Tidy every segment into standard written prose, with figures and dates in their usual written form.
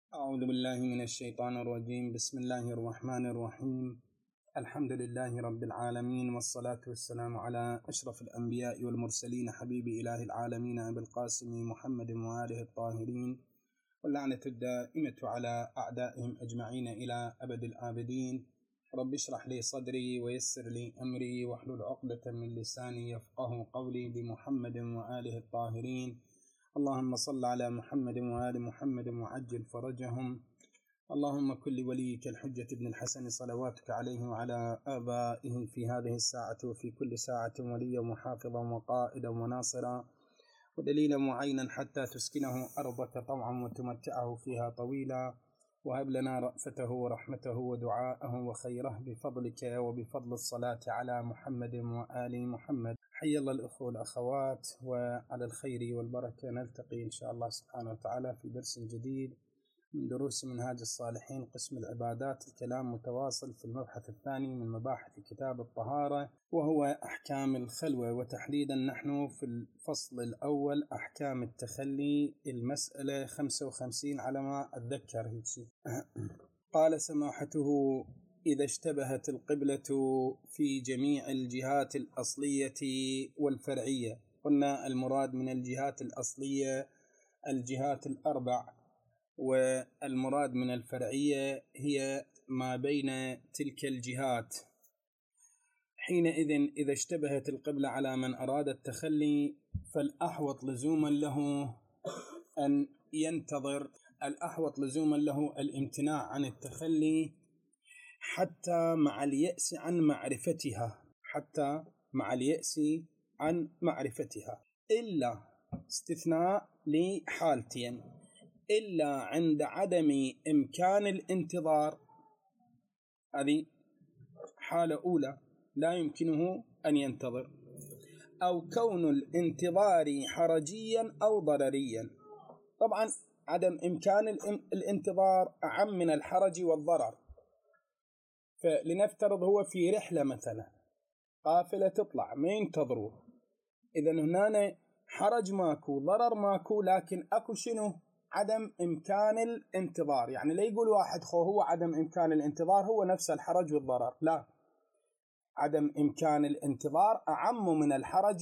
أعوذ بالله من الشيطان الرجيم. بسم الله الرحمن الرحيم. الحمد لله رب العالمين، والصلاة والسلام على أشرف الأنبياء والمرسلين، حبيب إله العالمين أبي القاسم محمد وآله الطاهرين، واللعنة الدائمة على أعدائهم أجمعين إلى أبد الآبدين. رب اشرح لي صدري ويسر لي أمري واحلل عقدة من لساني يفقه قولي، بمحمد وآله الطاهرين. اللهم صل على محمد وآل محمد وعجل فرجهم. اللهم كن لوليك الحجة بن الحسن صلواتك عليه وعلى آبائه في هذه الساعة وفي كل ساعة وليا وحافظا وقائدا وناصرا ودليلا معينا، حتى تسكنه أرضك طوعا وتمتعه فيها طويلا، وهب لنا رأفته ورحمته ودعاءه وخيره بفضلك وبفضل الصلاة على محمد وآل محمد. حي الله الأخوة والأخوات، وعلى الخير والبركة نلتقي إن شاء الله سبحانه وتعالى في درس جديد من دروس منهاج الصالحين، قسم العبادات. الكلام متواصل في المبحث الثاني من مباحث كتاب الطهارة، وهو أحكام الخلوة، وتحديدا نحن في الفصل الأول أحكام التخلي، المسألة 55 على ما أتذكر هيك. قال سماحته: إذا اشتبهت القبلة في جميع الجهات الأصلية والفرعية. قلنا المراد من الجهات الأصلية الجهات الأربع، والمراد من الفرعية هي ما بين تلك الجهات. حينئذ إذا اشتبهت القبلة على من أراد التخلي، فالأحوط لزوما له أن ينتظر، الأحوط لزوما له الامتناع عن التخلي حتى مع اليأس عن معرفتها، حتى مع اليأس عن معرفتها، إلا استثناء لحالتين: إلا عند عدم إمكان الانتظار، هذه حالة أولى لا يمكنه أن ينتظر، أو كون الانتظار حرجيا أو ضرريا. طبعا عدم إمكان الانتظار أعم من الحرج والضرر. فلنفترض هو في رحلة مثلا، قافلة تطلع ما ينتظروه، إذن هنا حرج ماكو، ضرر ماكو، لكن أكو شنو؟ عدم إمكان الانتظار. يعني لا يقول واحد هو عدم إمكان الانتظار هو نفس الحرج والضرر، لا، عدم إمكان الانتظار أعم من الحرج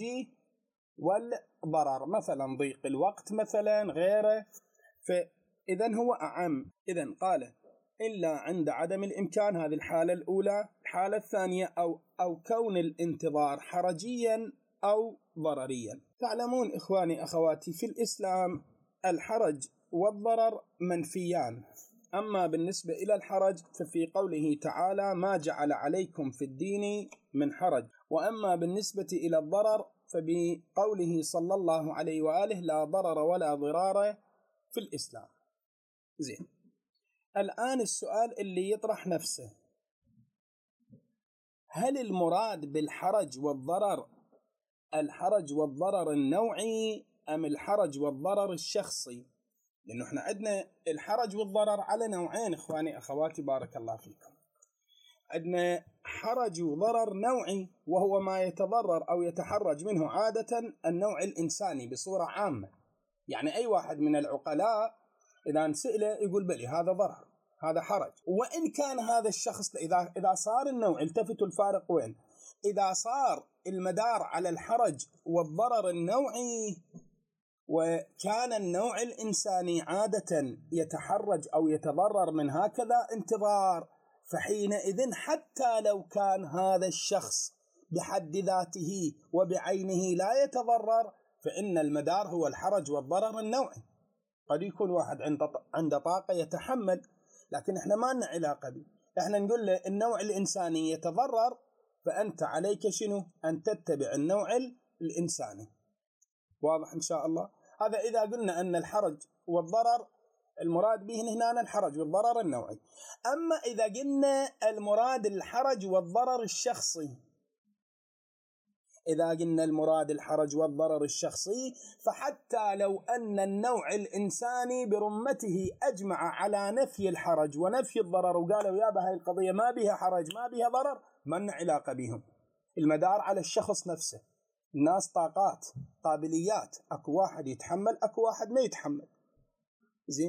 والضرر، مثلا ضيق الوقت مثلا غيره، فإذن هو أعم. إذن قال إلا عند عدم الإمكان، هذه الحالة الأولى. الحالة الثانية أو كون الانتظار حرجيا أو ضرريا. تعلمون إخواني أخواتي، في الإسلام الحرج والضرر منفيان. أما بالنسبة إلى الحرج ففي قوله تعالى: ما جعل عليكم في الدين من حرج. وأما بالنسبة إلى الضرر فبقوله صلى الله عليه وآله: لا ضرر ولا ضرار في الإسلام. زين، الآن السؤال اللي يطرح نفسه: هل المراد بالحرج والضرر الحرج والضرر النوعي أم الحرج والضرر الشخصي؟ لأنه احنا عندنا الحرج والضرر على نوعين إخواني أخواتي بارك الله فيكم. عندنا حرج وضرر نوعي، وهو ما يتضرر أو يتحرج منه عادة النوع الإنساني بصورة عامة. يعني أي واحد من العقلاء إذا سئله يقول بلي هذا ضرر، هذا حرج. وإن كان هذا الشخص إذا صار النوع، التفتوا الفارق وين، إذا صار المدار على الحرج والضرر النوعي، وكان النوع الإنساني عادة يتحرج أو يتضرر من هكذا انتظار، فحينئذ حتى لو كان هذا الشخص بحد ذاته وبعينه لا يتضرر، فإن المدار هو الحرج والضرر النوعي. قد يكون واحد عنده طاقة يتحمل، لكن احنا ما لنا علاقة به، احنا نقول له النوع الإنساني يتضرر، فأنت عليك شنو؟ أن تتبع النوع الإنساني. واضح إن شاء الله؟ هذا إذا قلنا أن الحرج والضرر المراد به هنا الحرج والضرر النوعي. أما إذا قلنا المراد الحرج والضرر الشخصي، إذا قلنا المراد الحرج والضرر الشخصي، فحتى لو أن النوع الإنساني برمته أجمع على نفي الحرج ونفي الضرر، وقالوا يا بهاي القضية ما بها حرج ما بها ضرر، ما لنا علاقة بهم، المدار على الشخص نفسه. الناس طاقات، قابليات، أكو واحد يتحمل أكو واحد ما يتحمل. زين،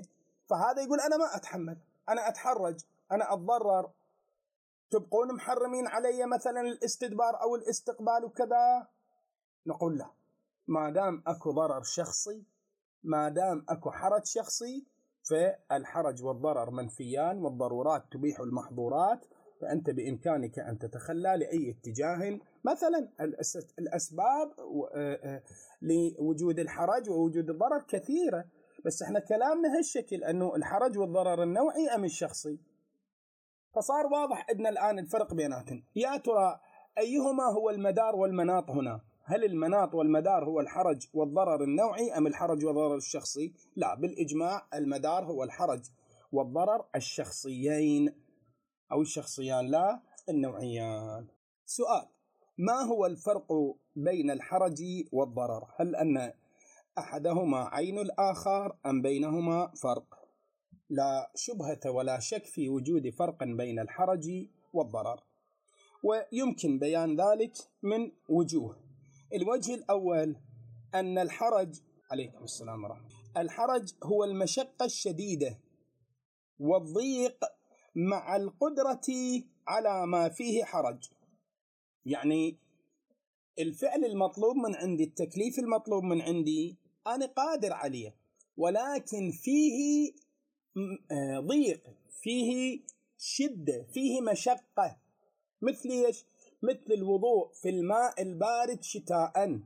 فهذا يقول أنا ما أتحمل، أنا أتحرج، أنا أتضرر، تبقون محرمين علي مثلا الاستدبار أو الاستقبال وكذا. نقول لا، ما دام أكو ضرر شخصي، ما دام أكو حرج شخصي، فالحرج والضرر منفيان، والضرورات تبيح المحظورات، فأنت بإمكانك أن تتخلى لأي اتجاه. مثلا الأسباب لوجود الحرج ووجود الضرر كثيرة، بس احنا كلامنا هالشكل أنه الحرج والضرر النوعي أم الشخصي. فصار واضح عندنا الآن الفرق بيناتهم. يا ترى أيهما هو المدار والمناط هنا؟ هل المناط والمدار هو الحرج والضرر النوعي أم الحرج والضرر الشخصي؟ لا، بالإجماع المدار هو الحرج والضرر الشخصيين أو الشخصيان لا النوعيان. سؤال: ما هو الفرق بين الحرج والضرر؟ هل أن أحدهما عين الآخر أم بينهما فرق؟ لا شبهة ولا شك في وجود فرق بين الحرج والضرر، ويمكن بيان ذلك من وجوه. الوجه الأول أن الحرج، عليكم السلام ورحمة الله، الحرج هو المشقة الشديدة والضيق مع القدرة على ما فيه حرج. يعني الفعل المطلوب من عندي، التكليف المطلوب من عندي أنا قادر عليه، ولكن فيه ضيق، فيه شدة، فيه مشقة. مثل إيش؟ مثل الوضوء في الماء البارد شتاء.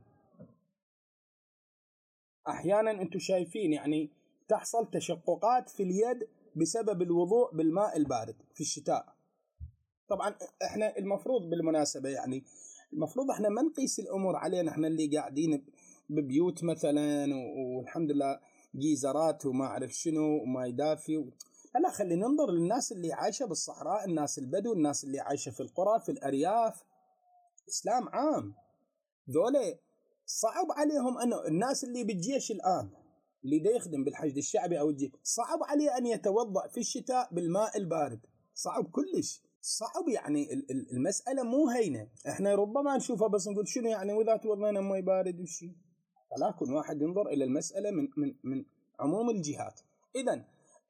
أحيانا أنتم شايفين يعني تحصل تشققات في اليد بسبب الوضوء بالماء البارد في الشتاء. طبعا احنا المفروض بالمناسبة يعني المفروض احنا ما نقيس الأمور علينا، احنا اللي قاعدين ببيوت مثلا والحمد لله جيزرات وما أعرف شنو وما يدافي لا، خلينا ننظر للناس اللي عايشة بالصحراء، الناس البدو، الناس اللي عايشة في القرى في الأرياف. إسلام عام، ذولا صعب عليهم أنه الناس اللي بالجيش الآن اللي دا يخدم بالحشد الشعبي أو الجيش صعب عليه أن يتوضأ في الشتاء بالماء البارد، صعب كلش، صعب. يعني المسألة مو هينة. احنا ربما نشوفها بس نقول شنو يعني وإذا توضينا ماء بارد وشي، ولكن واحد ينظر إلى المسألة من عموم الجهات. إذن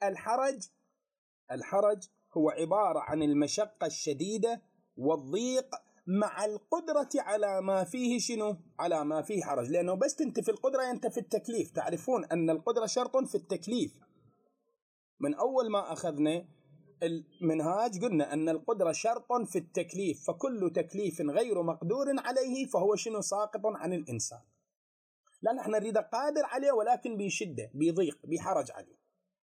الحرج هو عبارة عن المشقة الشديدة والضيق مع القدرة على ما فيه شنو؟ على ما فيه حرج. لأنه بس تنتفي القدرة ينتفي التكليف. تعرفون أن القدرة شرط في التكليف. من أول ما أخذنا المنهاج قلنا أن القدرة شرط في التكليف، فكل تكليف غير مقدور عليه فهو شنو؟ ساقط عن الإنسان. لا نحن نريد قادر عليه ولكن بشدة، بضيق، بحرج عليه.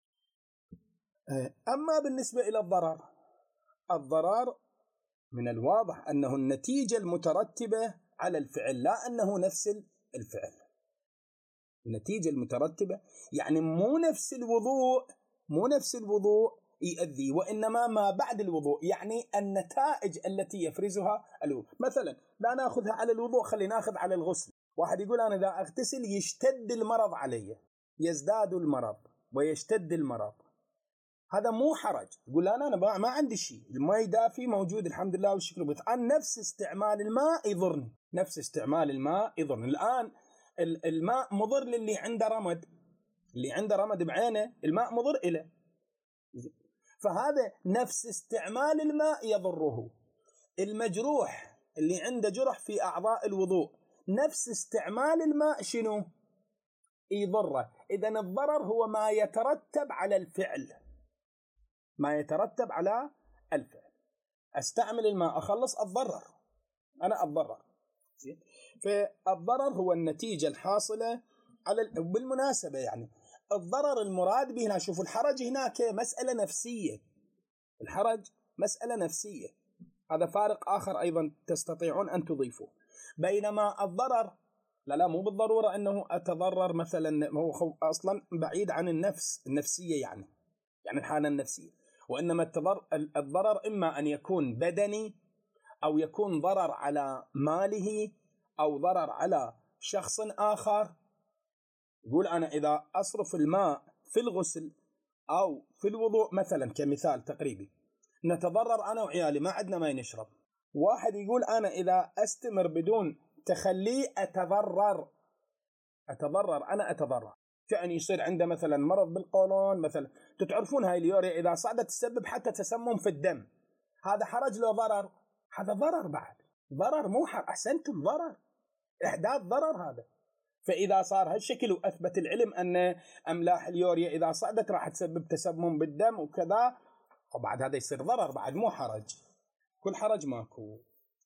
أما بالنسبة إلى الضرر من الواضح أنه النتيجة المترتبة على الفعل، لا أنه نفس الفعل. النتيجة المترتبة يعني مو نفس الوضوء يؤذي، وإنما ما بعد الوضوء، يعني النتائج التي يفرزها الوضوء. مثلا لا نأخذها على الوضوء، خلينا نأخذ على الغسل. واحد يقول أنا إذا أغتسل يشتد المرض علي، يزداد المرض ويشتد المرض، هذا مو حرج. يقول أنا ما عندي شيء، الماء دافي موجود الحمد لله والشكر بث، أنا نفس استعمال الماء يضرني، نفس استعمال الماء يضرني. الآن الماء مضر للي عنده رمد، اللي عنده رمد بعينه الماء مضر إله، فهذا نفس استعمال الماء يضره. المجروح اللي عنده جرح في أعضاء الوضوء نفس استعمال الماء شنو؟ يضره. إذن الضرر هو ما يترتب على الفعل، ما يترتب على الفعل. استعمل الماء أخلص أنا أتضرر. فالضرر هو النتيجة الحاصلة على بالمناسبة يعني الضرر المراد به هنا، شوفوا الحرج هناك مسألة نفسية، الحرج مسألة نفسية، هذا فارق آخر أيضا تستطيعون أن تضيفوه. بينما الضرر لا مو بالضرورة أنه أتضرر مثلا، هو أصلا بعيد عن النفسية يعني الحالة النفسية، وإنما الضرر إما أن يكون بدني أو يكون ضرر على ماله أو ضرر على شخص آخر. يقول أنا إذا أصرف الماء في الغسل أو في الوضوء مثلا كمثال تقريبي، نتضرر أنا وعيالي، ما عندنا ما نشرب. واحد يقول أنا إذا أستمر بدون تخلي أتضرر، أنا أتضرر. كأن يصير عنده مثلا مرض بالقولون مثلا. تعرفون هاي اليوريا إذا صعدت تسبب حتى تسمم في الدم. هذا حرج له ضرر، هذا ضرر، بعد ضرر مو أحسنتم، ضرر، إحداث ضرر هذا. فإذا صار هالشكل وأثبت العلم أن أملاح اليوريا إذا صعدت راح تسبب تسمم بالدم وكذا، وبعد هذا يصير ضرر، بعد مو حرج، كل حرج ماكو.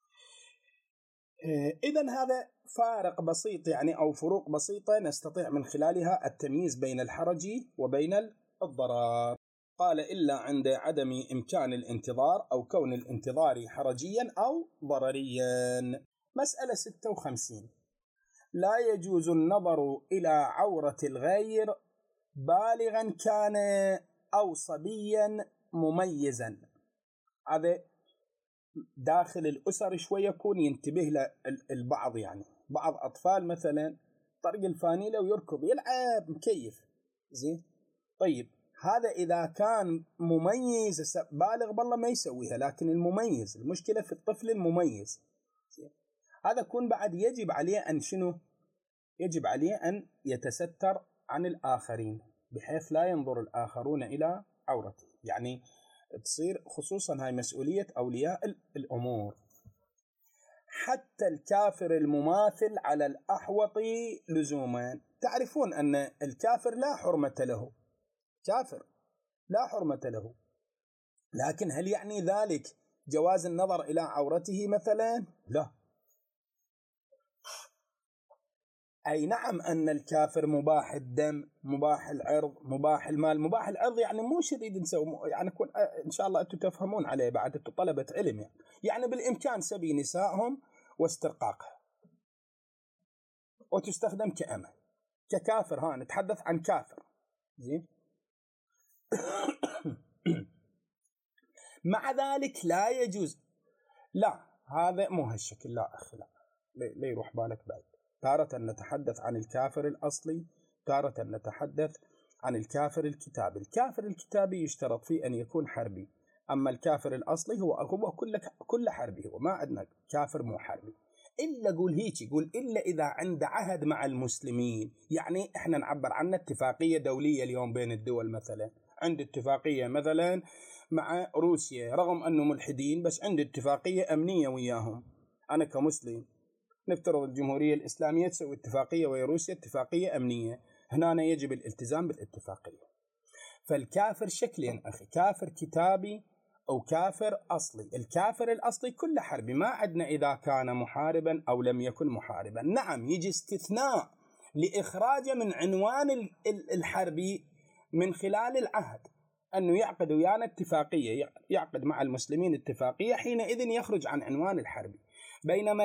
إذن هذا فارق بسيط يعني، أو فروق بسيطة نستطيع من خلالها التمييز بين الحرج وبين الضرر. قال إلا عند عدم إمكان الانتظار أو كون الانتظار حرجيا أو ضرريا. مسألة 56. لا يجوز النظر إلى عورة الغير بالغا كان أو صبيا مميزا. هذا داخل الأسر شوية يكون ينتبه له البعض، يعني بعض أطفال مثلا طرق الفانيلة ويركض يلعب مكيف زين. طيب هذا إذا كان مميز، بالغ بالله ما يسويها، لكن المميز، المشكلة في الطفل المميز هذا يكون بعد يجب عليه أن شنو؟ يجب عليه أن يتستر عن الآخرين بحيث لا ينظر الآخرون إلى عورته، يعني تصير خصوصا هاي مسؤولية أولياء الأمور. حتى الكافر المماثل على الأحوط لزوما. تعرفون أن الكافر لا حرمة له، كافر لا حرمة له، لكن هل يعني ذلك جواز النظر إلى عورته مثلا؟ لا. أي نعم أن الكافر مباح الدم، مباح العرض، مباح المال. مباح العرض يعني مو شديد نسوي، يعني إن شاء الله أنتم تفهمون عليه بعد، أنتم طلبة علم، يعني بالإمكان سبي نسائهم واسترقاقها وتستخدم كأمة ككافر. ها نتحدث عن كافر زين. مع ذلك لا يجوز، لا هذا مو هالشكل، لا أخي لا يروح بالك بعد. تارة نتحدث عن الكافر الأصلي، تارة نتحدث عن الكافر الكتابي. الكافر الكتابي يشترط فيه أن يكون حربي، أما الكافر الأصلي هو كل حربي، وما عندنا كافر مو حربي. إلا قول هيك، يقول إلا إذا عند عهد مع المسلمين، يعني إحنا نعبر عنه اتفاقية دولية اليوم بين الدول، مثلا عند اتفاقية مثلا مع روسيا رغم أنه ملحدين، بس عند اتفاقية أمنية وياهم. أنا كمسلم نفترض الجمهورية الإسلامية تسوي اتفاقية ويا روسيا، اتفاقية أمنية، هنا يجب الالتزام بالاتفاقية. فالكافر شكلين أخي، كافر كتابي أو كافر أصلي. الكافر الأصلي كل حربي، ما عندنا إذا كان محاربا أو لم يكن محاربا. نعم يجي استثناء لإخراجه من عنوان الحربي من خلال العهد، أنه يعقد ويانا اتفاقية، يعقد مع المسلمين اتفاقية، حينئذ يخرج عن عنوان الحربي. بينما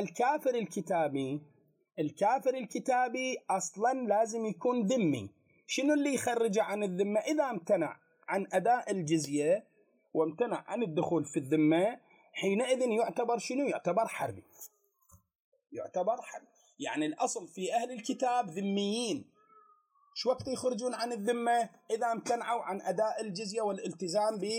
الكافر الكتابي أصلا لازم يكون ذمي. شنو اللي يخرجه عن الذمة؟ إذا امتنع عن أداء الجزية وامتنع عن الدخول في الذمة، حينئذ يعتبر شنو؟ يعتبر حربي، يعتبر حربي. يعني الأصل في أهل الكتاب ذميين، شو وقت يخرجون عن الذمة؟ إذا امتنعوا عن أداء الجزية والالتزام ب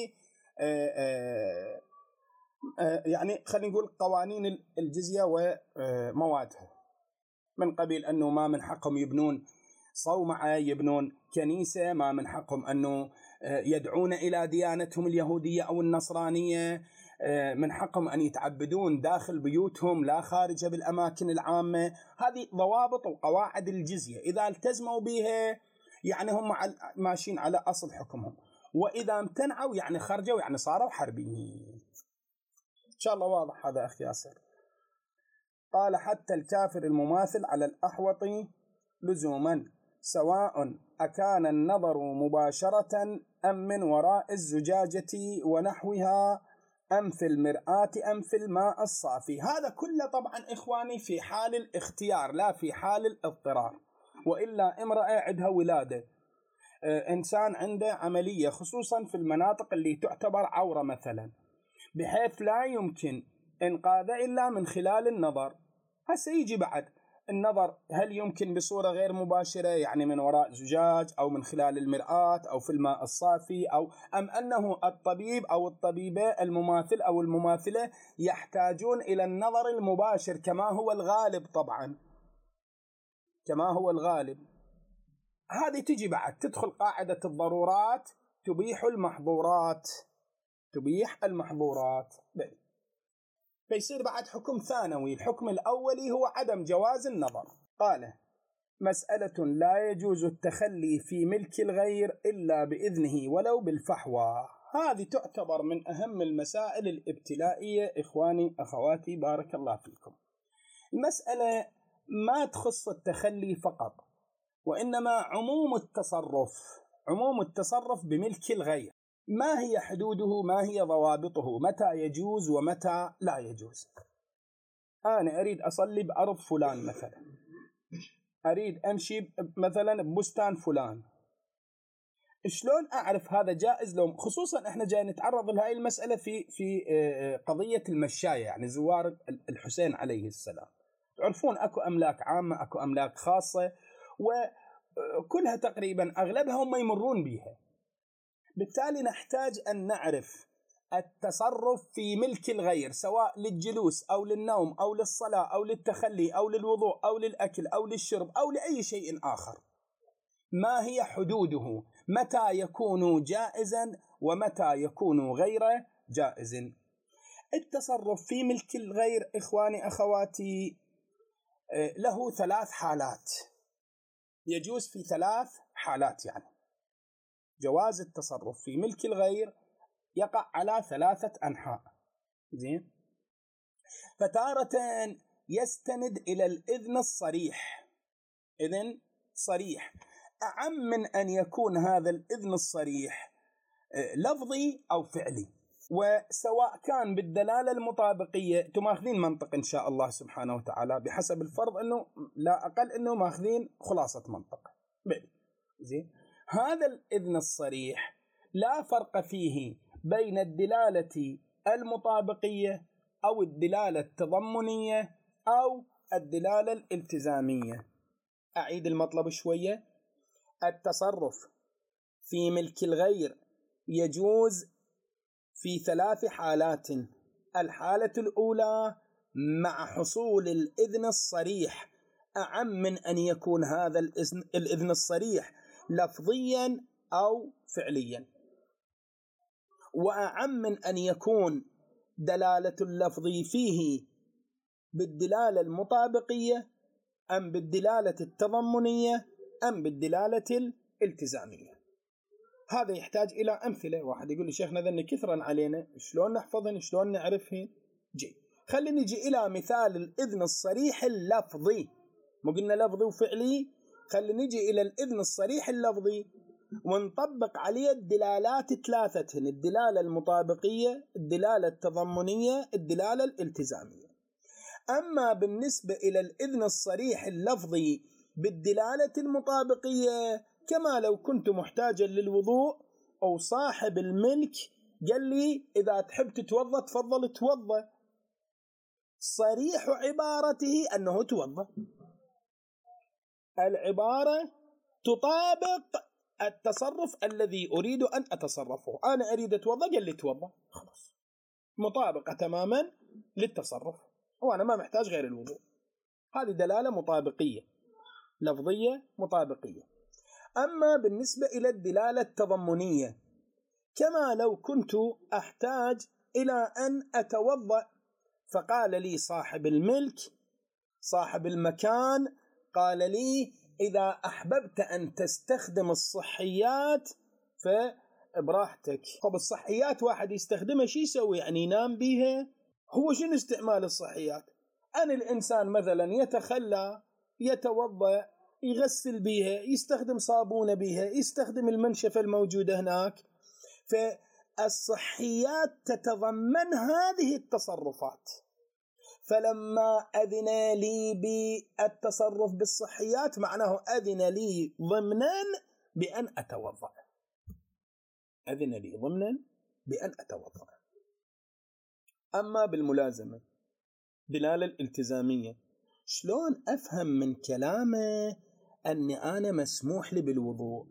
يعني خلينا نقول قوانين الجزية وموادها، من قبيل أنه ما من حقهم يبنون صومعة، يبنون كنيسة، ما من حقهم أنه يدعون إلى ديانتهم اليهودية أو النصرانية، من حقهم أن يتعبدون داخل بيوتهم لا خارجها بالأماكن العامة. هذه ضوابط وقواعد الجزية، إذا التزموا بها يعني هم ماشيين على أصل حكمهم، وإذا امتنعوا يعني خرجوا، يعني صاروا حربيين. إن شاء الله واضح هذا أخي ياسر. قال حتى الكافر المماثل على الأحوط لزوما، سواء أكان النظر مباشرة أم من وراء الزجاجة ونحوها أم في المرآة أم في الماء الصافي. هذا كله طبعا إخواني في حال الاختيار لا في حال الاضطرار. وإلا امرأة عندها ولادة، إنسان عنده عملية خصوصا في المناطق اللي تعتبر عورة مثلا، بحيث لا يمكن إنقاذه إلا من خلال النظر. هسه يجي بعد النظر، هل يمكن بصورة غير مباشرة يعني من وراء زجاج أو من خلال المرآة أو في الماء الصافي، أو أم أنه الطبيب أو الطبيبة المماثل أو المماثلة يحتاجون إلى النظر المباشر كما هو الغالب، طبعا كما هو الغالب. هذه تجي بعد تدخل قاعدة الضرورات تبيح المحظورات، تبيح المحظورات. فيصير بعد حكم ثانوي. الحكم الأولي هو عدم جواز النظر. قال: مسألة لا يجوز التخلي في ملك الغير إلا بإذنه ولو بالفحوى. هذه تعتبر من أهم المسائل الابتلائية. إخواني أخواتي بارك الله فيكم، المسألة ما تخص التخلي فقط، وإنما عموم التصرف بملك الغير. ما هي حدوده؟ ما هي ضوابطه؟ متى يجوز ومتى لا يجوز؟ أنا أريد أصلي بأرض فلان مثلا، أريد أمشي مثلا ببستان فلان، شلون أعرف هذا جائز لو؟ خصوصا إحنا جاي نتعرض لهذه المسألة في قضية المشاية، يعني زوار الحسين عليه السلام. تعرفون أكو أملاك عامة، أكو أملاك خاصة، وكلها تقريبا أغلبها هم يمرون بها. بالتالي نحتاج أن نعرف التصرف في ملك الغير، سواء للجلوس أو للنوم أو للصلاة أو للتخلي أو للوضوء أو للأكل أو للشرب أو لأي شيء آخر. ما هي حدوده؟ متى يكون جائزا ومتى يكون غير جائز؟ التصرف في ملك الغير إخواني أخواتي له 3 حالات، يجوز في 3 حالات. يعني جواز التصرف في ملك الغير يقع على 3 أنحاء. زين، فتارة يستند إلى الإذن الصريح، إذن صريح، أعم من أن يكون هذا الإذن الصريح لفظي أو فعلي، وسواء كان بالدلالة المطابقية. تماخذين منطق إن شاء الله سبحانه وتعالى، بحسب الفرض أنه لا أقل أنه ماخذين خلاصة منطق. زين، هذا الإذن الصريح لا فرق فيه بين الدلالة المطابقية أو الدلالة التضمنية أو الدلالة الالتزامية. أعيد المطلب شوية. التصرف في ملك الغير يجوز في 3 حالات. الحالة الأولى مع حصول الإذن الصريح، أعم من أن يكون هذا الإذن الصريح لفظيا أو فعليا، وأعم من أن يكون دلالة اللفظ فيه بالدلالة المطابقية أم بالدلالة التضمنية أم بالدلالة الالتزامية. هذا يحتاج إلى أمثلة. واحد يقول لي شيخنا ذني كثرا علينا، شلون نحفظهن، شلون نعرفهن؟ خلينا نجي إلى مثال الإذن الصريح اللفظي. مو قلنا لفظي وفعلي؟ خلينا نجي إلى الإذن الصريح اللفظي ونطبق عليه الدلالات 3: الدلالة المطابقية، الدلالة التضمنية، الدلالة الالتزامية. أما بالنسبة إلى الإذن الصريح اللفظي بالدلالة المطابقية، كما لو كنت محتاجا للوضوء أو صاحب الملك قال لي إذا تحب تتوضأ تفضل توضأ، صريح عبارته أنه توضأ، العبارة تطابق التصرف الذي أريد أن أتصرفه. أنا أريد أتوضأ قال لي توضأ، خلاص مطابقة تماما للتصرف، وأنا ما محتاج غير الوضوء. هذه دلالة مطابقية لفظية مطابقية. أما بالنسبة إلى الدلالة التضمنية، كما لو كنت أحتاج إلى أن أتوضأ، فقال لي صاحب الملك صاحب المكان قال لي إذا أحببت أن تستخدم الصحيات فبراحتك. طب الصحيات واحد يستخدمها شي يسوي؟ يعني ينام بيها؟ هو شنو استعمال الصحيات؟ أنا الإنسان مثلا يتخلى، يتوضأ، يغسل بيها، يستخدم صابونة بيها، يستخدم المنشفة الموجودة هناك. فالصحيات تتضمن هذه التصرفات، فلما أذن لي بالتصرف بالصحيات معناه أذن لي ضمنا بأن أتوضأ، أذن لي ضمنا بأن أتوضأ. أما بالملازمة دلالة الالتزامية، شلون أفهم من كلامه أني أنا مسموح لي بالوضوء؟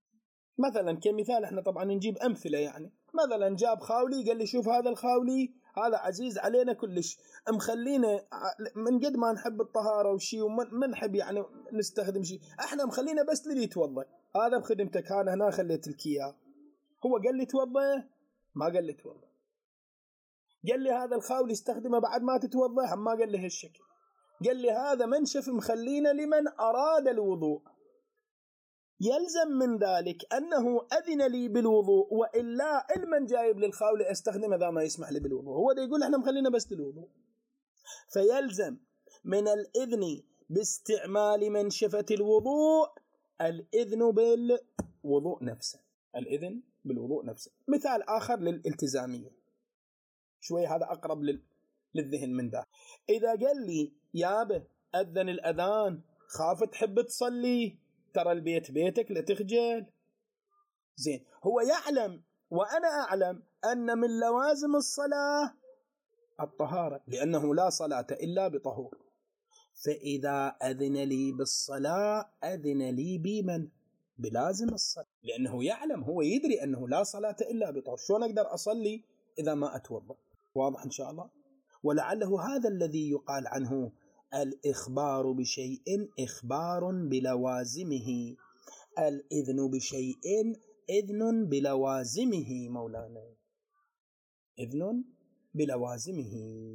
مثلا كمثال احنا طبعا نجيب أمثلة. يعني مثلا جاب خاولي قال لي شوف هذا الخاولي هذا عزيز علينا كلش، مخلينا من قد ما نحب الطهارة وشي وما نحب يعني نستخدم شيء، احنا مخلينا بس اللي يتوضأ. هذا بخدمتك، أنا هنا خليت لك إياه. هو قال لي توضأ؟ ما قال لي توضأ. قال لي هذا الخاول يستخدمه بعد ما تتوضأ؟ ما قال لي هالشكل. قال لي هذا منشف مخلينا لمن أراد الوضوء. يلزم من ذلك أنه أذن لي بالوضوء، وإلا المن جايب للخاول استخدم إذا ما يسمح لي بالوضوء. هو ده يقول احنا مخلينا بس للوضوء. فيلزم من الإذن باستعمال منشفة الوضوء الإذن بالوضوء نفسه. الإذن بالوضوء نفسه. مثال آخر للالتزامية، شوي هذا أقرب للذهن من ذا. إذا قال لي يابه أذن الأذان، خاف تحب تصلي، ترى البيت بيتك لا تخجل. زين، هو يعلم وأنا أعلم أن من لوازم الصلاة الطهارة، لأنه لا صلاة إلا بطهور. فإذا أذن لي بالصلاة أذن لي بمن؟ بلازم الصلاة، لأنه يعلم، هو يدري أنه لا صلاة إلا بطهور. شلون أقدر أصلي إذا ما أتوضأ؟ واضح إن شاء الله. ولعله هذا الذي يقال عنه الإخبار بشيء إخبار بلوازمه. الإذن بشيء إذن بلوازمه مولانا، إذن بلوازمه.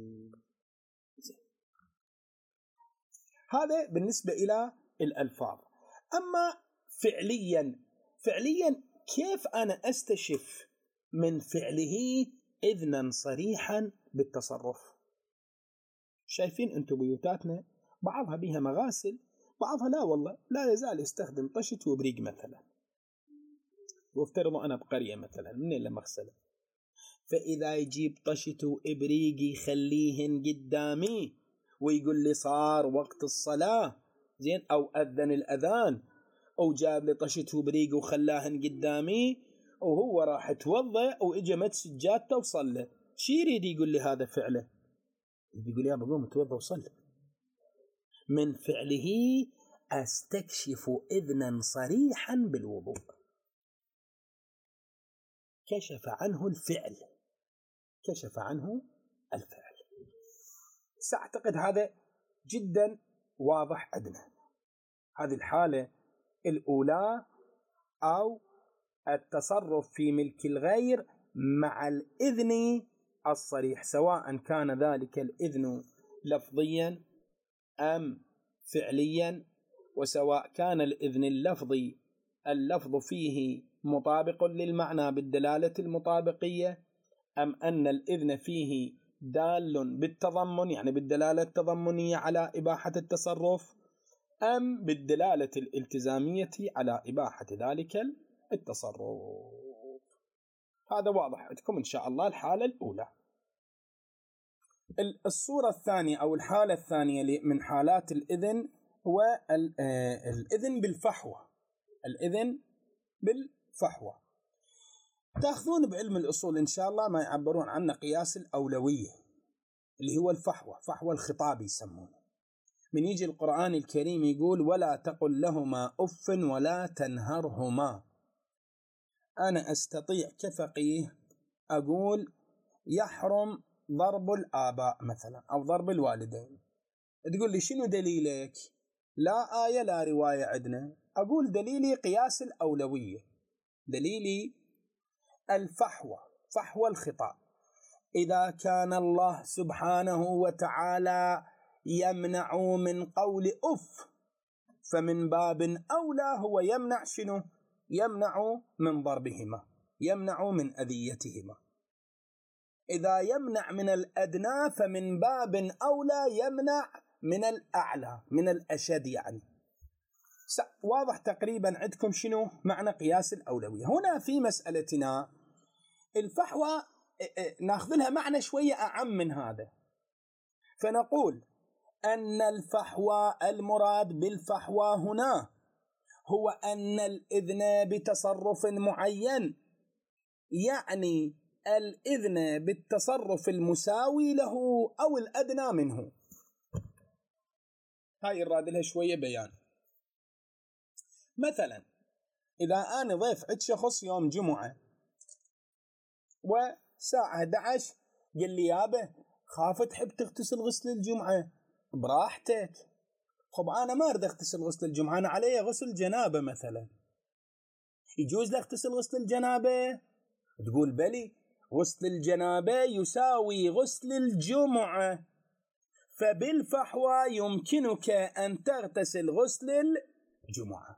هذا بالنسبة إلى الألفاظ. أما فعليا كيف أنا أستشف من فعله إذنا صريحا بالتصرف؟ شايفين أنتم بيوتاتنا بعضها بها مغاسل، بعضها لا والله لا يزال يستخدم طشت وبريق مثلا. وافترضوا أنا بقرية مثلا من إلا مغسلة، فإذا يجيب طشت وإبريق يخليهن قدامي ويقول لي صار وقت الصلاة، زين، أو أذن الأذان، أو جاب لي طشت وبريق وخلاهن قدامي، وهو راح توضأ وإجا مت سجادته وصلى، شي يريد يقول لي هذا فعله؟ يقول يا بقوم توضأ وصلى. من فعله أستكشف إذنا صريحا بالوضوء، كشف عنه الفعل، كشف عنه الفعل. سأعتقد هذا جدا واضح عندنا. هذه الحالة الأولى، أو التصرف في ملك الغير مع الإذن الصريح، سواء كان ذلك الإذن لفظيا أم فعليا، وسواء كان الإذن اللفظي اللفظ فيه مطابق للمعنى بالدلالة المطابقية، أم أن الإذن فيه دال بالتضمن يعني بالدلالة التضمنية على إباحة التصرف، أم بالدلالة الالتزامية على إباحة ذلك التصرف. هذا واضح عندكم إن شاء الله. الحالة الأولى. الصورة الثانية أو الحالة الثانية من حالات الإذن هو الإذن بالفحوى. الإذن بالفحوى تأخذون بعلم الأصول إن شاء الله ما يعبرون عنه قياس الأولوية، اللي هو الفحوى، فحوى الخطاب يسمونه. من يجي القرآن الكريم يقول ولا تقل لهما أف ولا تنهرهما، أنا أستطيع كفقيه أقول يحرم ضرب الآباء مثلا أو ضرب الوالدين. تقول لي شنو دليلك؟ لا آية لا رواية عندنا. أقول دليلي قياس الأولوية، دليلي الفحوى، فحوى الخطاب. إذا كان الله سبحانه وتعالى يمنع من قول أف، فمن باب أولى هو يمنع شنو؟ يمنع من ضربهما، يمنع من أذيتهما. إذا يمنع من الأدنى فمن باب أولى يمنع من الأعلى، من الأشد يعني. واضح تقريبا عندكم شنو معنى قياس الأولوية. هنا في مسألتنا الفحوى ناخذ لها معنى شوية أعم من هذا، فنقول أن الفحوى المراد بالفحوى هنا هو أن الإذن بتصرف معين، يعني الإذن بالتصرف المساوي له أو الأدنى منه. هاي الراد لها شوية بيان. مثلا إذا أنا ضيف عند شخص يوم جمعة وساعة 11 قال لي يابا خاف تحب تغتسل غسل الجمعة براحتك. خب أنا ما أريد أغتسل غسل الجمعة، أنا علي غسل جنابة مثلا، يجوز أغتسل غسل الجنابة؟ تقول بلي غسل الجنابة يساوي غسل الجمعة، فبالفحوى يمكنك أن تغتسل غسل الجمعة.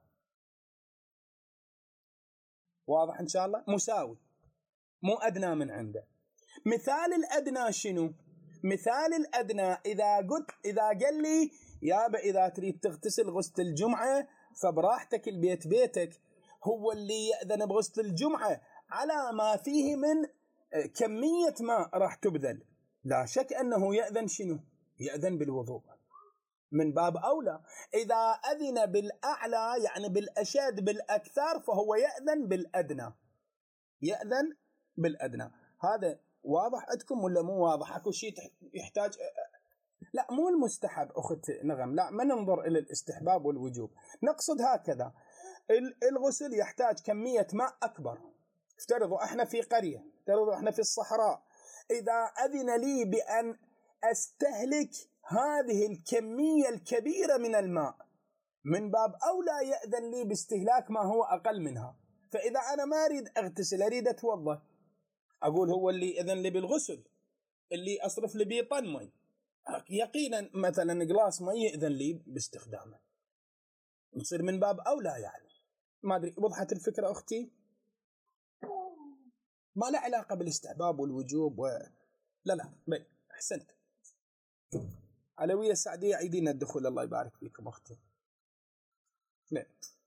واضح إن شاء الله؟ مساوي، مو أدنى من عنده. مثال الأدنى شنو؟ مثال الأدنى إذا قال لي يابا إذا تريد تغتسل غسل الجمعة فبراحتك، البيت بيتك، هو اللي يأذن بغسل الجمعة على ما فيه من كمية ماء راح تبذل، لا شك أنه يأذن شنو؟ يأذن بالوضوء. من باب أولى إذا أذن بالأعلى يعني بالأشد بالأكثر فهو يأذن بالأدنى، يأذن بالأدنى. هذا واضح عندكم ولا مو واضح؟ اكو شيء يحتاج؟ لا مو المستحب أخت نغم، لا ما ننظر إلى الاستحباب والوجوب، نقصد هكذا الغسل يحتاج كمية ماء أكبر. افترضوا احنا في قرية، افترضوا احنا في الصحراء، إذا أذن لي بأن أستهلك هذه الكمية الكبيرة من الماء، من باب أولى يأذن لي باستهلاك ما هو أقل منها. فإذا أنا ما أريد أغتسل أريد أتوضأ، أقول هو اللي إذن لي بالغسل، اللي أصرف لي بيه طن مي، يقينا مثلا قلاص مي يأذن لي باستخدامه، يصير من باب أولى يعني. ما أدري وضحت الفكرة أختي؟ ما له علاقة بالاستحباب والوجوب لا بل أحسنت. علوية السعدية عيدين الدخول، الله يبارك فيكم أختي. نعم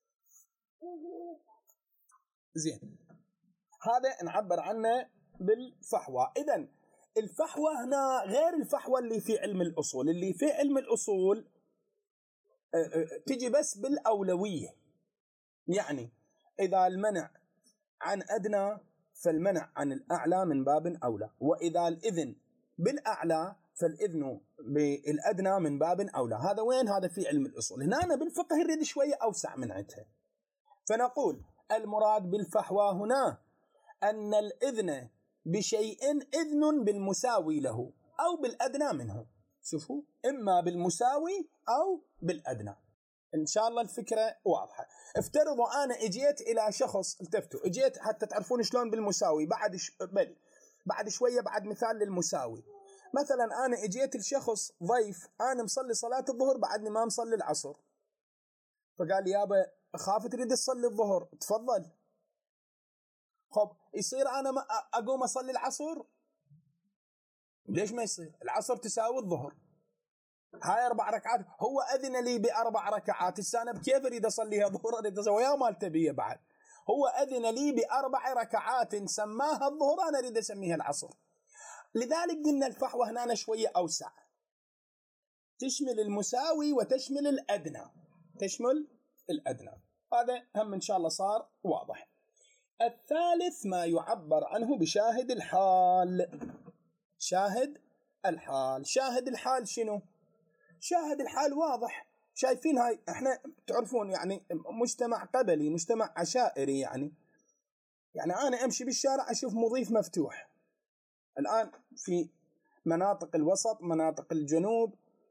زين، هذا نعبر عنه بالفحوى. إذن الفحوى هنا غير الفحوى اللي في علم الأصول. اللي في علم الأصول تجي بس بالأولوية، يعني إذا المنع عن أدنى فالمنع عن الأعلى من باب أولى، وإذا الإذن بالأعلى فالإذن بالأدنى من باب أولى. هذا وين؟ هذا في علم الأصول. هنا أنا بالفقه نريد شوية أوسع من عندها، فنقول المراد بالفحوى هنا أن الإذن بشيء إذن بالمساوي له أو بالأدنى منه. شوفوا، إما بالمساوي أو بالأدنى. إن شاء الله الفكرة واضحة. افترضوا أنا اجيت إلى شخص، التفتوا، اجيت حتى تعرفون شلون بالمساوي بعد شوية، بعد مثال للمساوي. مثلا أنا اجيت لشخص ضيف، أنا مصلي صلاة الظهر بعدني ما مصلي العصر، فقال لي يابا أخاف تريد تصلي الظهر، تفضل. خب يصير أنا أقوم أصلي العصر؟ ليش ما يصير؟ العصر تساوي الظهر، هاي 4 ركعات، هو أذن لي ب4 ركعات، السنة بكيف أريد أصليها ظهر؟ أريد أسويها مال تبيه بعد. هو أذن لي ب4 ركعات سماها الظهر، أنا أريد أسميها العصر. لذلك قلنا الفحوى هنا شوية أوسع، تشمل المساوي وتشمل الأدنى، تشمل الأدنى. هذا هم إن شاء الله صار واضح. الثالث ما يعبر عنه بشاهد الحال. شاهد الحال، شاهد الحال شنو؟ شاهد الحال واضح، شايفين هاي احنا تعرفون يعني مجتمع قبلي، مجتمع عشائري، يعني أنا أمشي بالشارع أشوف مضيف مفتوح. الآن في مناطق الوسط، مناطق الجنوب،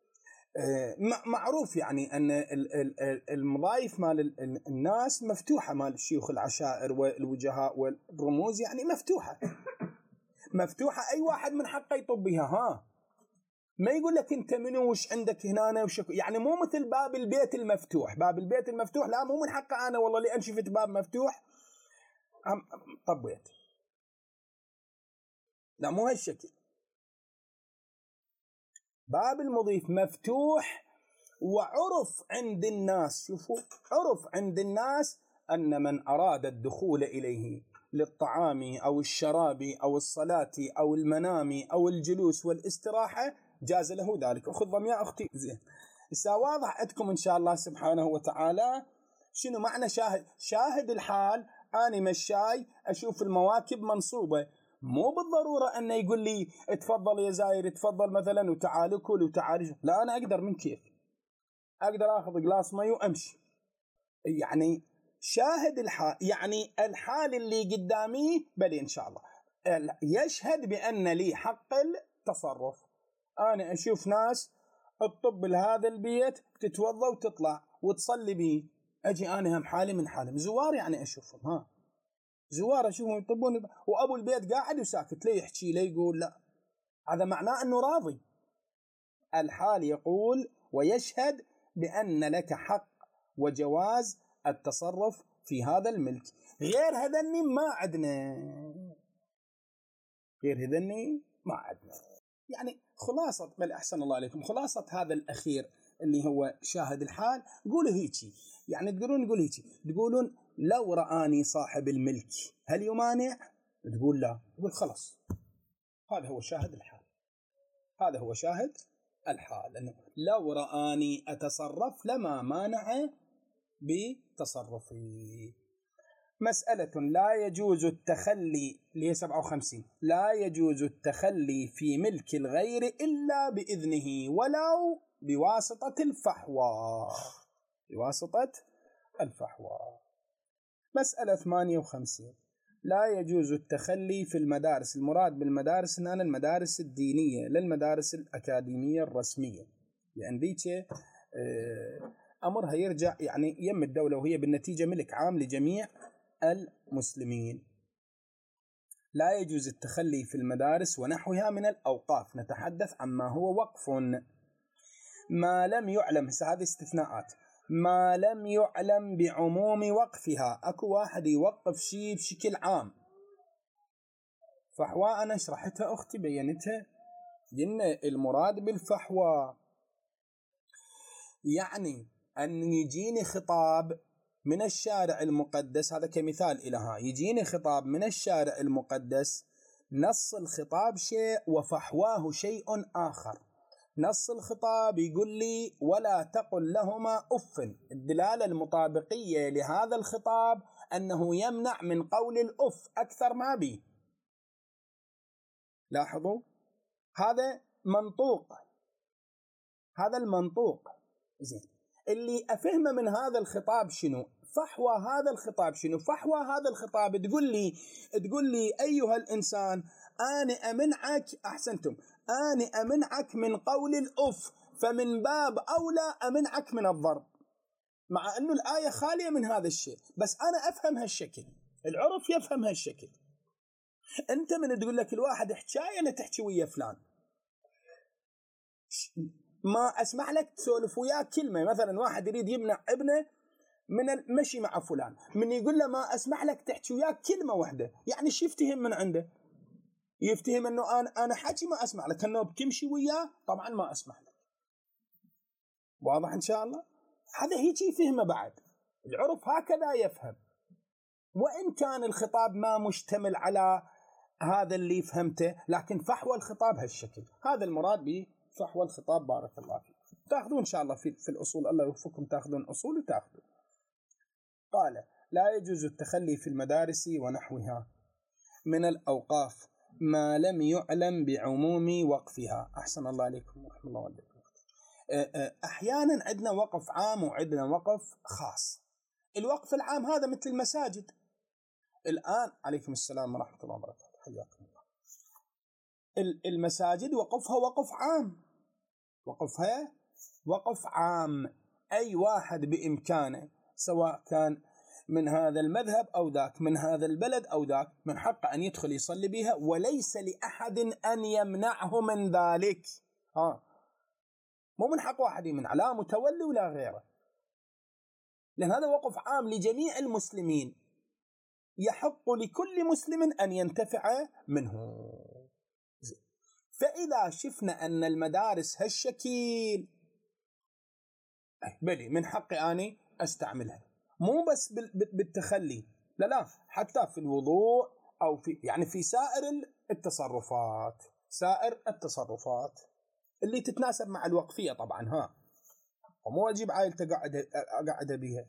معروف يعني أن المضايف مال الناس مفتوحة، مال الشيوخ العشائر والوجهاء والرموز يعني مفتوحة، أي واحد من حقه يطب بها. ما يقول لك أنت منو وش عندك هنا وشك، يعني مو مثل باب البيت المفتوح. باب البيت المفتوح لا، مو من حقه أنا والله لأن شفت باب مفتوح طبيت، لا مو هالشكل. باب المضيف مفتوح، وعرف عند الناس، شوفوا، عرف عند الناس أن من أراد الدخول إليه للطعام أو الشراب أو الصلاة أو المنام أو الجلوس والاستراحة جاز له ذلك. أخذ يا أختي زين. واضح عندكم إن شاء الله سبحانه وتعالى شنو معنى شاهد الحال. أنا مشاي أشوف المواكب منصوبة، مو بالضرورة أنه يقول لي اتفضل يا زاير، اتفضل مثلا وتعال كل وتعال، لا أنا أقدر من كيف أقدر أخذ قلاص مي وأمشي. يعني شاهد الحال يعني الحال اللي قدامي بلي إن شاء الله. يشهد بأن لي حق التصرف. أنا أشوف ناس تطب لهذا البيت تتوضى وتطلع وتصلي بيه، أجي أنا هم حالي من حالهم، زوار يعني أشوفهم، زوار أشوفهم يطبون، وأبو البيت قاعد وساكت، لا يحكي لا يقول، لا، هذا معناه أنه راضي. الحال يقول ويشهد بأن لك حق وجواز التصرف في هذا الملك. غير هذني ما عندنا، يعني خلاصة، بل أحسن الله عليكم، خلاصة هذا الأخير اللي هو شاهد الحال، قولوا هيجي، يعني نقول هيجي، تقولون لو رآني صاحب الملك هل يمانع؟ تقول لا، تقول خلاص هذا هو شاهد الحال، هذا هو شاهد الحال، لأنه لو رآني أتصرف لما مانع بتصرفي. مسألة لا يجوز التخلي، اللي هي 57، لا يجوز التخلي في ملك الغير إلا بإذنه ولو بواسطة الفحوى، بواسطة الفحوى. مسألة 58، لا يجوز التخلي في المدارس، المراد بالمدارس هنا المدارس الدينية لا المدارس الأكاديمية الرسمية، لأن ذيك أمرها يرجع يعني يم الدولة، وهي بالنتيجة ملك عام لجميع المسلمين. لا يجوز التخلي في المدارس ونحوها من الأوقاف، نتحدث عما هو وقف، ما لم يعلم، هذه استثناءات، ما لم يعلم بعموم وقفها. أكو واحد يوقف شيء بشكل عام، فحوى أنا شرحتها أختي بينتها، إن المراد بالفحوى يعني أن يجيني خطاب من الشارع المقدس، هذا كمثال إلها، يجيني خطاب من الشارع المقدس، نص الخطاب شيء وفحواه شيء آخر. نص الخطاب يقول لي ولا تقل لهما أف، الدلالة المطابقية لهذا الخطاب أنه يمنع من قول الأف أكثر ما بي. لاحظوا هذا منطوق، هذا المنطوق. زين، اللي أفهمه من هذا الخطاب شنو؟ فحوى هذا الخطاب شنو؟ فحوى هذا الخطاب تقول لي أيها الإنسان أنا أمنعك، أحسنتم، أنا أمنعك من قول الأف، فمن باب أولى أمنعك من الضرب، مع أنه الآية خالية من هذا الشيء، بس أنا أفهم هالشكل، العرف يفهم هالشكل. أنت من تقول لك الواحد حكاية أنا تحكي ويا فلان، ما أسمح لك تسولف وياه كلمة، مثلا واحد يريد يمنع ابنه من المشي مع فلان، من يقول له ما أسمح لك تحكي وياه كلمة واحدة، يعني شو يفتهم من عنده؟ يفتهم أنه أنا حكي ما أسمح لك، أنه بتمشي وياه طبعا ما أسمح لك. واضح إن شاء الله؟ هذا هيك يفهمه، بعد العرف هكذا يفهم، وإن كان الخطاب ما مشتمل على هذا اللي فهمته، لكن فحوى الخطاب هالشكل، هذا المراد بفحوى الخطاب. بارك الله فيك. تأخذون إن شاء الله في الأصول، الله يوفقكم تأخذون أصول وتأخذون. قال لا يجوز التخلي في المدارس ونحوها من الأوقاف ما لم يعلم بعموم وقفها. أحسن الله عليكم ورحمة الله وبركاته. أحيانا عندنا وقف عام وعندنا وقف خاص. الوقف العام هذا مثل المساجد الآن، عليكم السلام ورحمة الله وبركاته، حياكم الله. المساجد وقفها وقف عام، وقفها وقف عام، أي واحد بإمكانه سواء كان من هذا المذهب أو ذاك، من هذا البلد أو ذاك، من حقه أن يدخل يصلي بها، وليس لأحد أن يمنعه من ذلك. مو من حق واحد يمنع، لا متولي ولا غيره، لأن هذا وقف عام لجميع المسلمين، يحق لكل مسلم أن ينتفع منه. فإذا شفنا أن المدارس هالشكل، بلي من حقي أني أستعملها، مو بس بالتخلي، لا، حتى في الوضوء أو في سائر التصرفات، سائر التصرفات اللي تتناسب مع الوقفية طبعا، ومو واجب عائلته أقعد بها.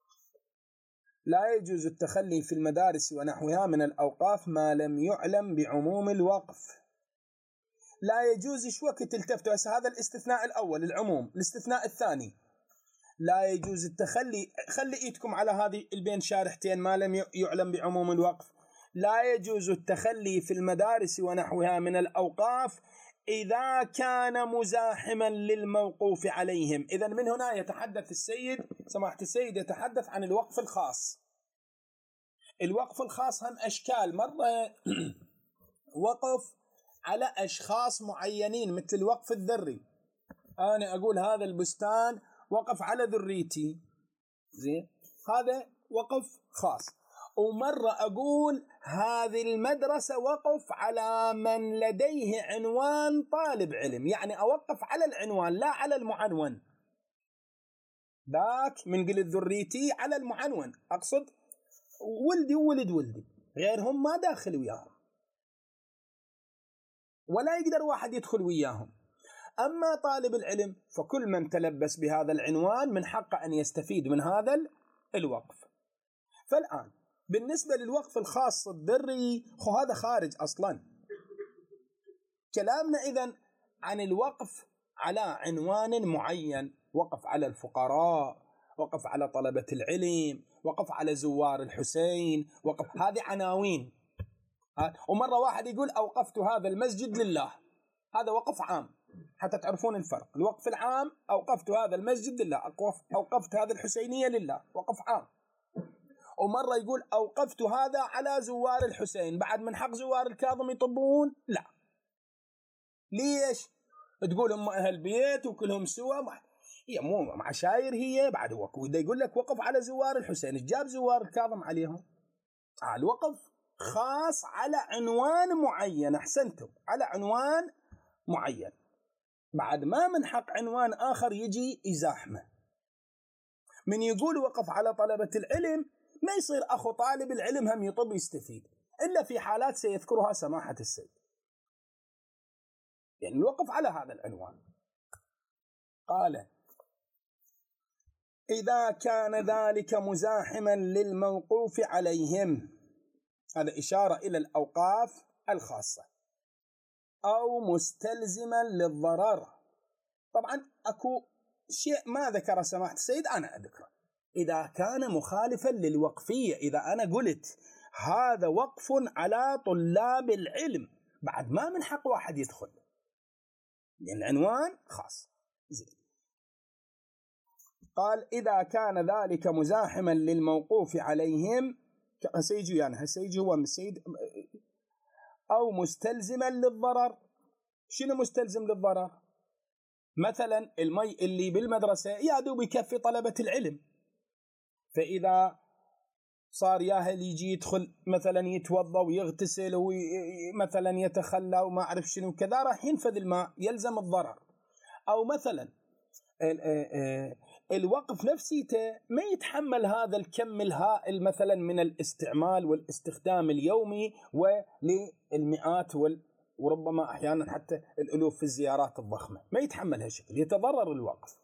لا يجوز التخلي في المدارس ونحوها من الأوقاف ما لم يعلم بعموم الوقف. لا يجوز شو وقت التفتوا، هذا الاستثناء الأول العموم. الاستثناء الثاني لا يجوز التخلي، خلي ايدكم على هذه البين شارحتين، ما لم يعلم بعموم الوقف. لا يجوز التخلي في المدارس ونحوها من الأوقاف إذا كان مزاحما للموقوف عليهم. إذن من هنا يتحدث السيد سماحة السيد يتحدث عن الوقف الخاص. الوقف الخاص هم أشكال، مرة وقف على أشخاص معينين مثل الوقف الذري، أنا أقول هذا البستان وقف على ذريتي، زين، هذا وقف خاص. ومرة أقول هذه المدرسة وقف على من لديه عنوان طالب علم، يعني أوقف على العنوان لا على المعنون. ذاك من قلت ذريتي على المعنون، أقصد ولدي وولد ولدي، غيرهم ما داخل وياهم ولا يقدر واحد يدخل وياهم. أما طالب العلم فكل من تلبس بهذا العنوان من حقه أن يستفيد من هذا الوقف. فالآن بالنسبة للوقف الخاص الذري هذا خارج أصلا كلامنا. إذن عن الوقف على عنوان معين، وقف على الفقراء، وقف على طلبة العلم، وقف على زوار الحسين، وقف، هذه عناوين. ومرة واحد يقول أوقفت هذا المسجد لله، هذا وقف عام حتى تعرفون الفرق. الوقف العام أوقفت هذا المسجد لله، أوقفت هذا الحسينية لله، وقف عام. ومرة يقول أوقفت هذا على زوار الحسين، بعد من حق زوار الكاظم يطبون؟ لا. ليش؟ تقول هم أهل بيت وكلهم سوا، هي مو معشاير هي بعد وقف. وإذا يقول لك وقف على زوار الحسين، إيش جاب زوار الكاظم عليهم؟ الوقف خاص على عنوان معين. أحسنتم، على عنوان معين، بعد ما من حق عنوان آخر يجي يزاحمه. من يقول وقف على طلبة العلم ما يصير أخو طالب العلم هم يطب يستفيد، إلا في حالات سيذكرها سماحة السيد، يعني الوقف على هذا العنوان. قال إذا كان ذلك مزاحما للموقوف عليهم، هذا إشارة إلى الأوقاف الخاصة، أو مستلزما للضرر. طبعا أكو شيء ما ذكر سماحة السيد أنا أذكره، إذا كان مخالفا للوقفية. إذا أنا قلت هذا وقف على طلاب العلم، بعد ما من حق واحد يدخل لأن العنوان خاص. زين. قال إذا كان ذلك مزاحما للموقوف عليهم، هسيجي يعني هسيجي هو مسيد، أو مستلزما للضرر. شنو مستلزم للضرر؟ مثلا المي اللي بالمدرسة يا دوب يكفي طلبة العلم، فإذا صار ياهل يجي يدخل مثلا يتوضا ويغتسل ومثلا يتخلى وما أعرف شنو كذا، راح ينفذ الماء، يلزم الضرر. أو مثلا الوقف نفسيته ما يتحمل هذا الكم الهائل مثلا من الاستعمال والاستخدام اليومي وللمئات وربما أحيانا حتى الألوف في الزيارات الضخمة، ما يتحمل هالشكل، يتضرر الوقف.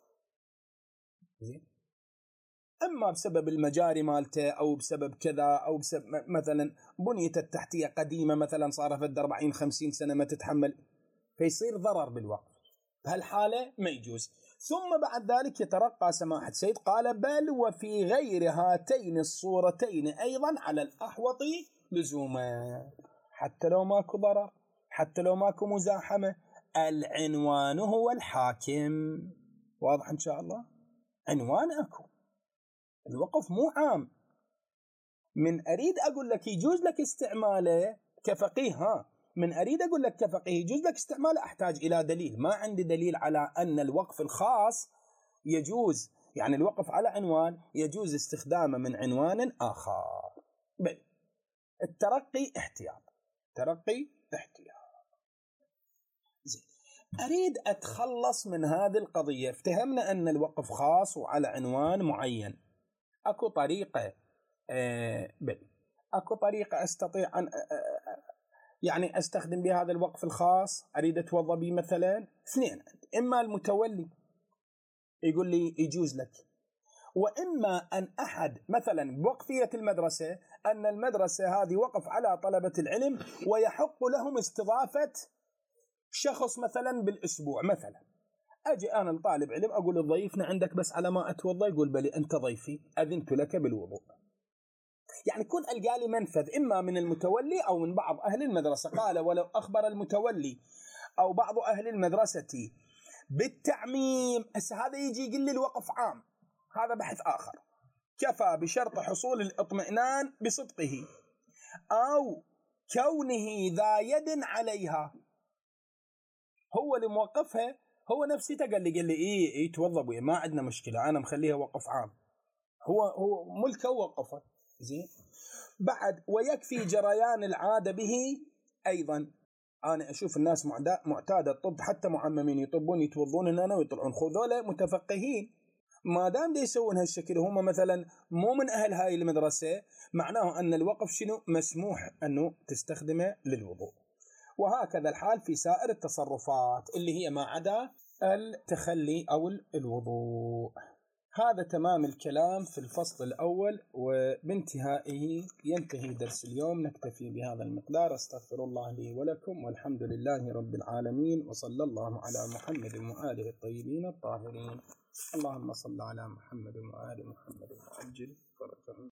أما بسبب المجاري مالته أو بسبب كذا أو بسبب مثلا بنيته التحتية قديمة مثلا صار فد 40-50 سنة ما تتحمل، فيصير ضرر بالوقف، بهالحالة ما يجوز. ثم بعد ذلك يترقى سماحة سيد قال بل وفي غير هاتين الصورتين أيضا على الأحوط لزوما، حتى لو ماكو ضرر، حتى لو ماكو مزاحمة، العنوان هو الحاكم. واضح إن شاء الله؟ عنوان أكو، الوقف مو عام. من أريد أقول لك يجوز لك استعماله كفقيه، من أريد أقول لك كفقيه يجوز لك استعماله أحتاج إلى دليل. ما عندي دليل على أن الوقف الخاص يجوز، يعني الوقف على عنوان يجوز استخدامه من عنوان آخر. بل الترقي احتياط، ترقي احتياط. زين، أريد أتخلص من هذه القضية. افتهمنا أن الوقف خاص وعلى عنوان معين. أكو طريقة أكو طريقة أستطيع أن يعني أستخدم بهذا الوقف الخاص. أريد أتوضأ به مثلا، اثنين، إما المتولي يقول لي يجوز لك، وإما أن أحد مثلا بوقفية المدرسة أن المدرسة هذه وقف على طلبة العلم ويحق لهم استضافة شخص مثلا بالأسبوع. مثلا أجي أنا لطالب علم أقول له ضيفنا عندك بس على ما أتوضأ، يقول بلي أنت ضيفي، أذنت لك بالوضوء. يعني كن ألقى لي منفذ إما من المتولي أو من بعض أهل المدرسة. قال ولو أخبر المتولي أو بعض أهل المدرسة بالتعميم. هذا يجي يقول لي الوقف عام، هذا بحث آخر. كفى بشرط حصول الاطمئنان بصدقه أو كونه ذا يد عليها. هو اللي موقفها، هو نفسي قال لي إيه توظبوا، ما عندنا مشكلة، أنا مخليها وقف عام، هو ملكه وقفه. زين. بعد ويكفي جريان العادة به أيضا. أنا أشوف الناس معتادة الطب، حتى معممين يطبون يتوضون هنا ويطلعون، خذوله متفقهين. ما دام دي يسوون هالشكل هم مثلا مو من أهل هاي المدرسة، معناه أن الوقف شنو مسموح أنه تستخدمه للوضوء. وهكذا الحال في سائر التصرفات اللي هي ما عدا التخلي أو الوضوء. هذا تمام الكلام في الفصل الأول، وبانتهائه ينتهي درس اليوم. نكتفي بهذا المقدار. استغفر الله لي ولكم، والحمد لله رب العالمين، وصلى الله على محمد وآله الطيبين الطاهرين. اللهم صل على محمد وآل محمد وعجل فرجهم.